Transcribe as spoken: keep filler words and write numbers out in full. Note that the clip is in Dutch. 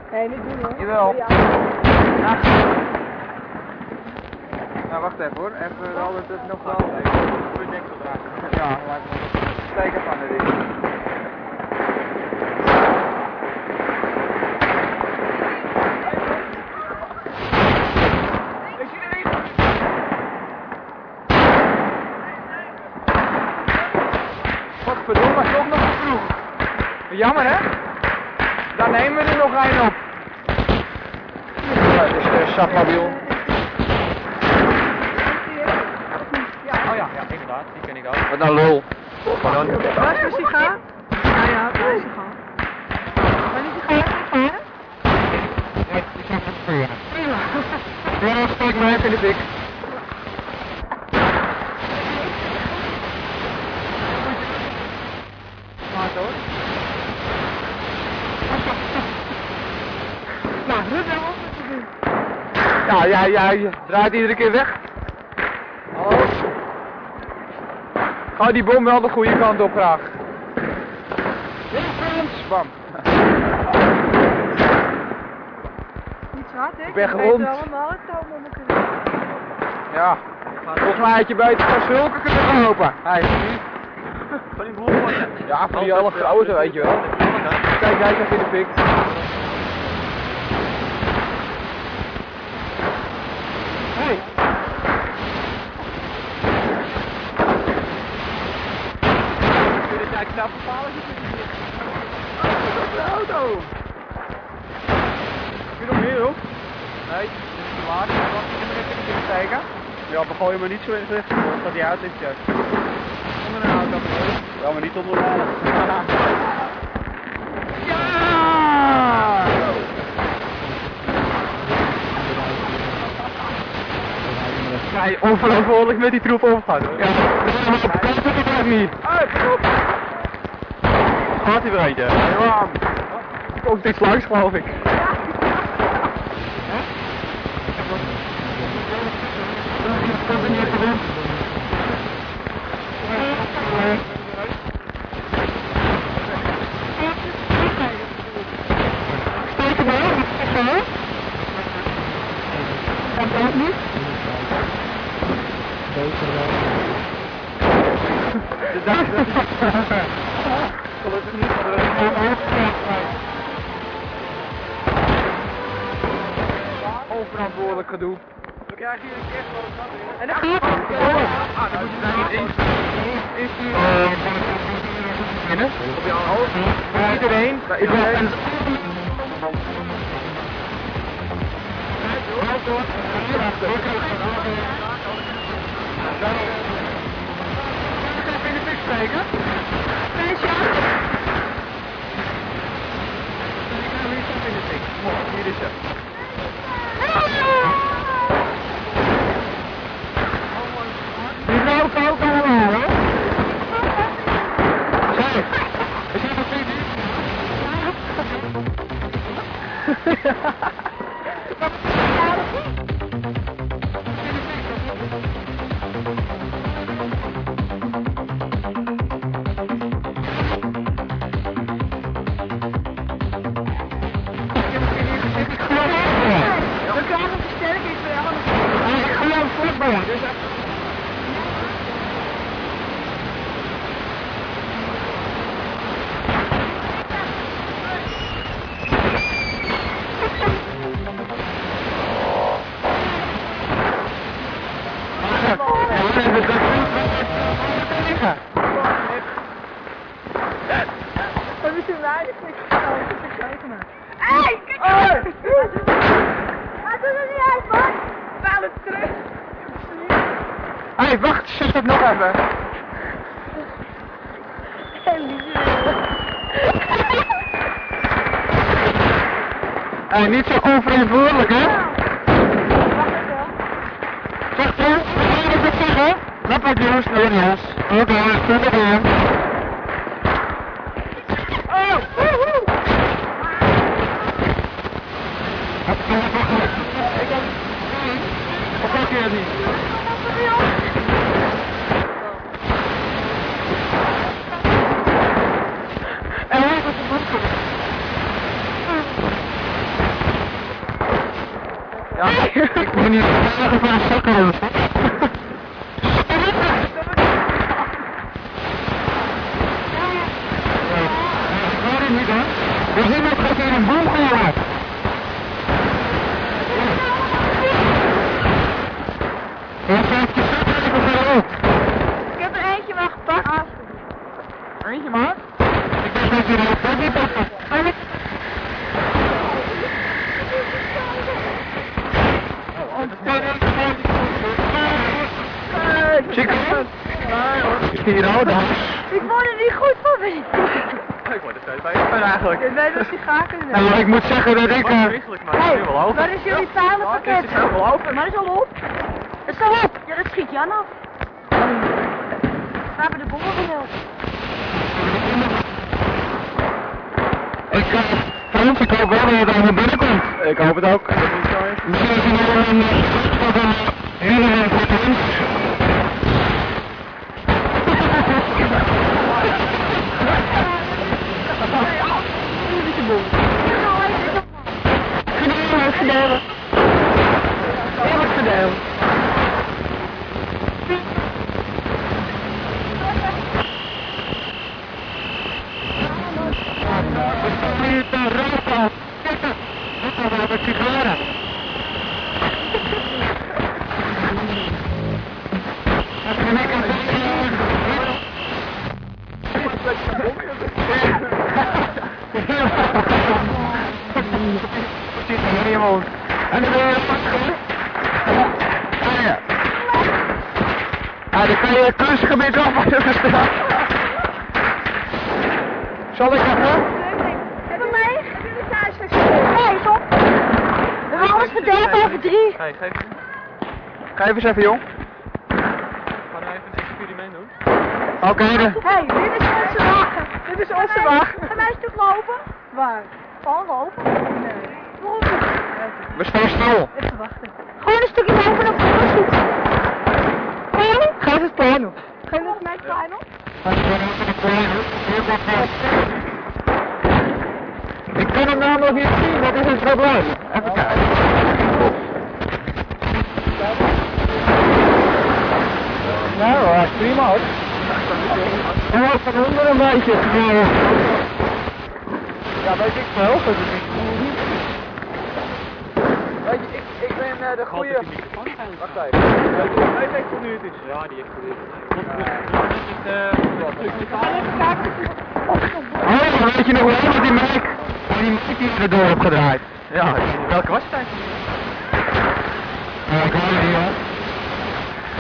Nee, niet doen hoor. Jawel. Ja. Ja. Nou, wacht even hoor. Even altijd het nog wel even. Voor de deksel draaien. Ja, laat me. Steek even aan de ding. Ik zie er één. Godverdomme, toch nog te vroeg. Jammer hè? Dan nemen we er nog een op. Ja, dit is de Saglabiel. Oh ja, ja, inderdaad, die ken ik ook. Wat nou lul? Wat dan? Waar is die gaan? Ja, ja, waar is die gaan? Waar is die gaan? Ja, die zijn van vuur. Ja, dan steek maar even in de fik. Maat hoor. Nou, rut nou op met te doen. Ja, ja, ja, je draait iedere keer weg. Hallo? Ga die bom wel de goede kant op graag. Ja, Frans! Bam. Niet zo hard, hè? Ik ben gewond. Ik allemaal het touw om me kunnen. Ja, volgens mij had je beter van zulke kunnen gaan lopen. Hij is niet. Van die boeren. Ja, van die hele grote, weet je wel. Kijk, kijk even in de fik. Hey. Kun je tijd knap bepalen? De auto! Heb je nog meer op? Nee, dit is te laat. Hij was niet meer in de fik steken. Ja, maar gooi je maar niet zo in het recht, want dat die uit is juist. Onder een auto. Ja, maar niet onder de aarde. Ja! Ja, je onverantwoordelijk met die troep omgaan hoor. Ja, dat is niet. Hey, pas op! Gaat hij weer eentje? Ja, komt iets langs geloof ik. Gelukkig niet, onverantwoordelijk gedoe. We krijgen hier een kerst voor het gat in. En dan ga je. Ah, dan moet je daar niet eens. Binnen? Op je hoofd? Bij iedereen? Bij iedereen? Even in de fik steken? Nee, ja. Hier staat in de fik. Mooi, hier is het. Die roken ook allemaal, hè? Zeg, is hier nog niet? We krijgen een versterking voor jou. Ik geloof vlakbij. Dus We moeten mij de fik staan, dus ik kijk maar. Hé, kijk! Hij doet er niet uit, man! Haal het terug! Hé, hey, wacht, zeg dat nog even. Hé, hey, niet zo onverantwoordelijk, hè? Zeg toe, wat ga je dat zeggen? Dat wat jongens, dat jongens. Oké, goed gedaan. Oh, woehoe! Wat pak je niet? En hoe is het? Ja, ik ben niet vragen van een zakkenroos. Niet hoor. Er is iemand gaat hier een boom gooien. Ik heb er eentje wel gepakt. Eentje maar? Ik denk dat je er ook niet pakken. Chicken. Hier houden. Ik word er niet goed van, weet Ik word er steeds bij eigenlijk. je. Nee, dat is die gaken. Nou, ik moet zeggen dat ik... Het Uh, is wisselijk, maar het is wel over. Waar is jullie pijlenpakket? Het is helemaal over. Maar dat is al op. Dat is al op. Ja, dat schiet Jan af. We hebben de bommen gedeeld. ik uh, Frans, ik hoop wel dat het allemaal binnenkomt. Ik hoop het ook. Dat moet zo even. Misschien is er nog een uh, een hele grote winst. Eerlijk verdelen. Eerlijk verdelen. We staan hier te roken. Kijk, dit is wel wat sigaren. Even een lekker zit hier in je mond. En dan wil je een pakje. Ah ja. Ah, dan kan je het klusgebied afwachten staan. Zal ik even? Voor mij? Nee, toch? We gaan alles verdelen over drie. Hey, geef eens. Ga even even, jong. Gaan we even een experiment doen? Oké, okay, de... Hé, hey, dit is onze wagen. Dit is onze wagen. Gaan wij een stuk lopen? Waar? Gewoon lopen? Nee. Waarom niet? We staan stil. Even wachten. Gewoon een stukje lopen naar voren zoeken. Klein? Ga eens het plein op. Geef eens mij klein op. Ik kan hem namelijk niet zien, dat is het probleem. Even kijken. Nou, dat is prima hoor. En wat van onder een beetje. Ja, weet ik wel, dat is niet. Weet je, ik, ik ben uh, de goede... Wacht even. Hij heeft explodeerd is. Ja, die explodeert. Oh, dan weet je nog wel dat die merk, die merk die er door heb gedraaid. Ja, welke was het eigenlijk? Ja, ik hoor het niet hoor.